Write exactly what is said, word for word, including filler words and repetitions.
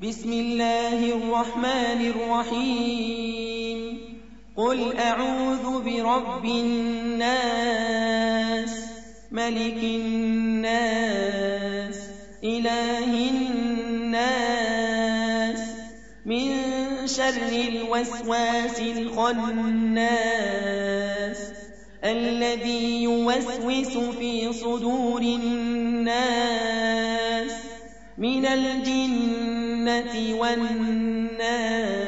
بسم الله الرحمن الرحيم قل أعوذ برب الناس ملك الناس إله الناس من شر الوسواس الخناس الذي يوسوس في صدور الناس من الجنة والناس